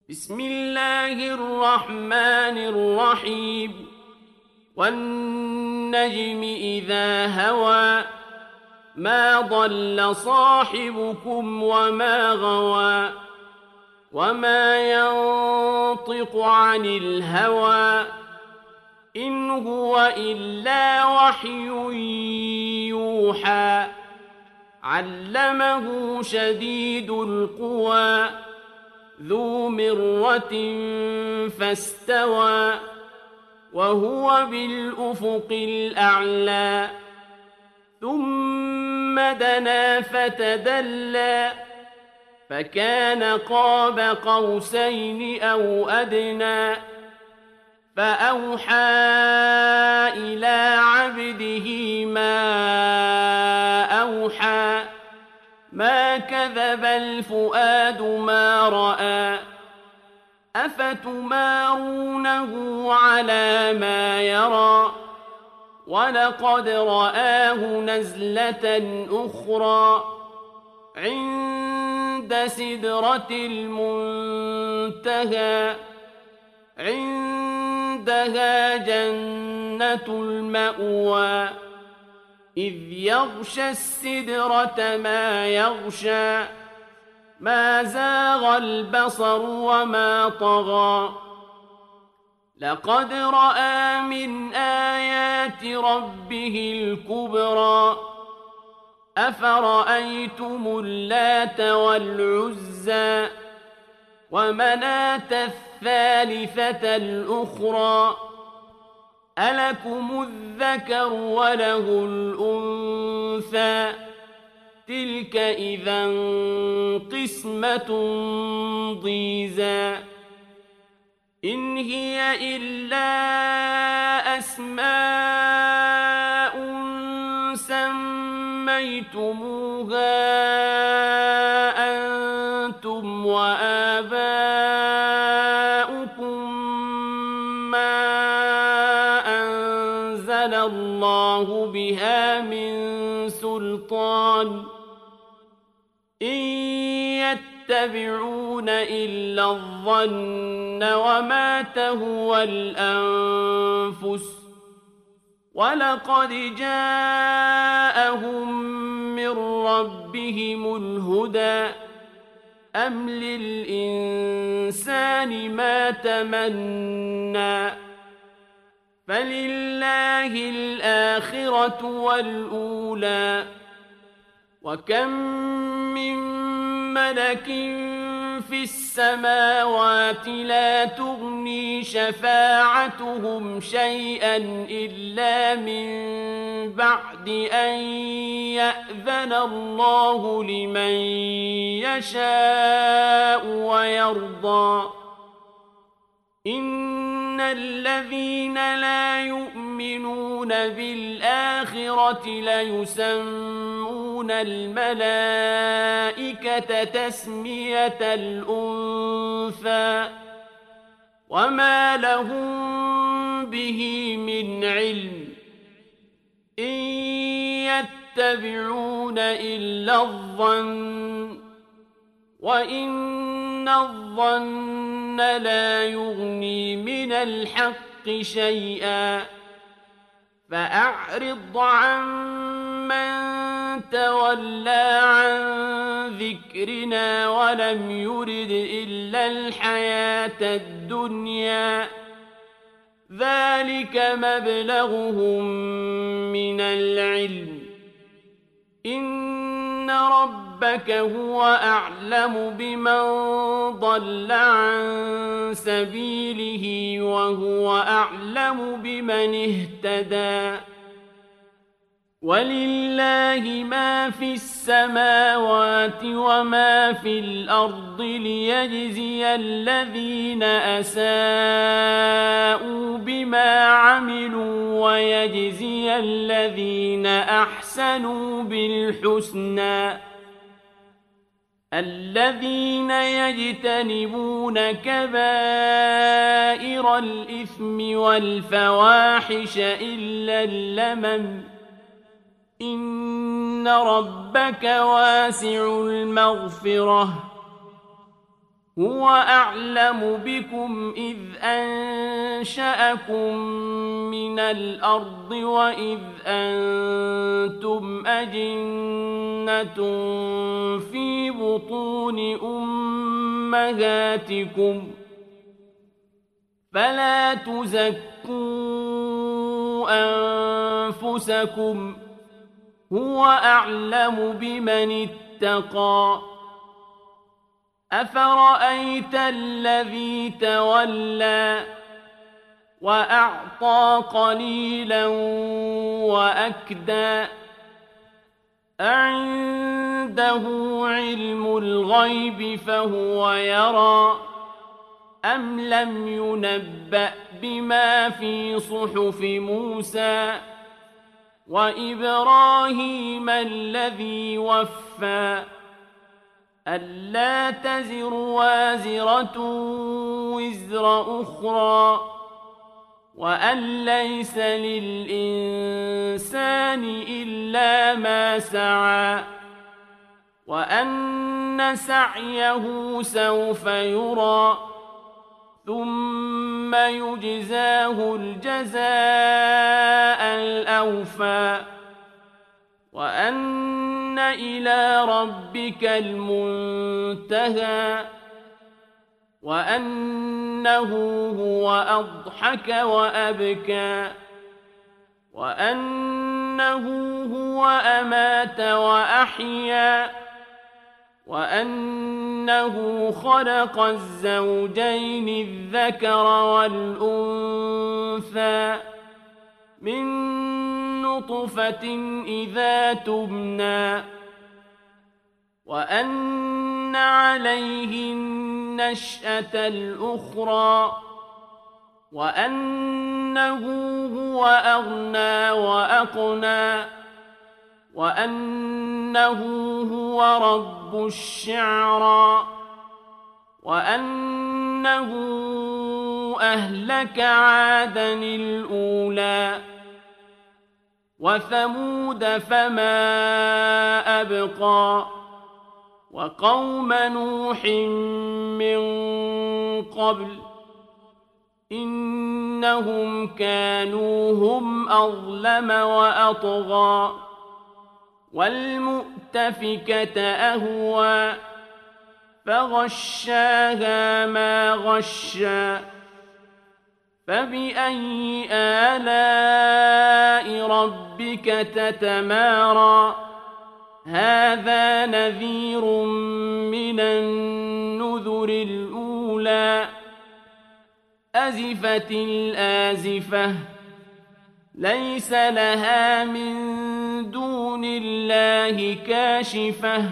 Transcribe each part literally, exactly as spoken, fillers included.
بسم الله الرحمن الرحيم والنجم إذا هوى ما ضل صاحبكم وما غوى وما ينطق عن الهوى إن هو إلا وحي يوحى علمه شديد القوى ذو مرة فاستوى وهو بالأفق الأعلى ثم دنا فتدلى فكان قاب قوسين أو أدنى فأوحى إلى عبده ما أوحى ما كذب الفؤاد ما رأى أفتمارونه على ما يرى ولقد رآه نزلة أخرى عند سدرة المنتهى عندها جنة المأوى إذ يغشى السدرة ما يغشى ما زاغ البصر وما طغى لقد رأى من آيات ربه الكبرى أفرأيتم اللات والعزى ومناة الثالثة الأخرى ألكم الذكر وله الأنثى تلك إذا قسمة ضيزى إن هي إلا أسماء سميتموها أنتم وآباؤكم ما أنزل الله بها من سلطان إن يتبعون إلا الظن وما تهوى الأنفس ولقد جاءهم من ربهم الهدى أم للإنسان ما تمنى فلله الآخرة والأولى وكم من ملك في السماوات لا تغني شفاعتهم شيئا إلا من بعد أن يأذن الله لمن يشاء ويرضى إن الذين لا يؤمنون بالآخرة ليسمون الملائكة تسمية الأنثى وما لهم به من علم إن يتبعون إلا الظن وإن الظن لا يغني من الحق شيئا فأعرض عن من تولى عن ذكرنا ولم يرد إلا الحياة الدنيا ذلك مبلغهم من العلم إن ربك هو أعلم بمن ضل عن سبيله وهو أعلم بمن اهتدى ولله ما في السماوات وما في الأرض ليجزي الذين أساءوا بما عملوا ويجزي الذين أحسنوا بالحسنى الذين يجتنبون كبائر الإثم والفواحش إلا اللمم إن ربك واسع المغفرة هو أعلم بكم إذ أنشأكم من الأرض وإذ أنتم أجنة في بطون أمهاتكم فلا تزكوا أنفسكم هو أعلم بمن اتقى أفرأيت الذي تولى وأعطى قليلا وأكدى أعنده علم الغيب فهو يرى أم لم ينبأ بما في صحف موسى وإبراهيم الذي وفى ألا تزر وازرة وزر أخرى وأن ليس للإنسان إلا ما سعى وأن سعيه سوف يرى ثم يجزاه الجزاء الأوفى وأن إلى ربك المنتهى وأنه هو أضحك وأبكى وأنه هو أمات وأحيا وأنه خلق الزوجين الذكر والأنثى من نطفة إذا تمنى وأن عليه النشأة الأخرى وأنه هو أغنى وأقنى وأنه هو رب الشعرى وأنه أهلك عادا الأولى وثمود فما أبقى وقوم نوح من قبل إنهم كانوا هم أظلم وأطغى والمؤتفكة أهوى فغشاها ما غشى فبأي آلاء ربك تتمارى هذا نذير من النذر الأولى أزفت الآزفة ليس لها من دون الله كاشفة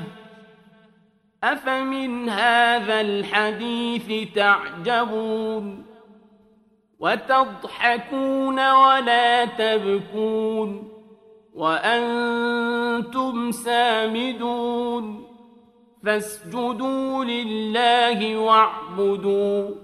أفمن هذا الحديث تعجبون وتضحكون ولا تبكون وأنتم سامدون فاسجدوا لله واعبدوا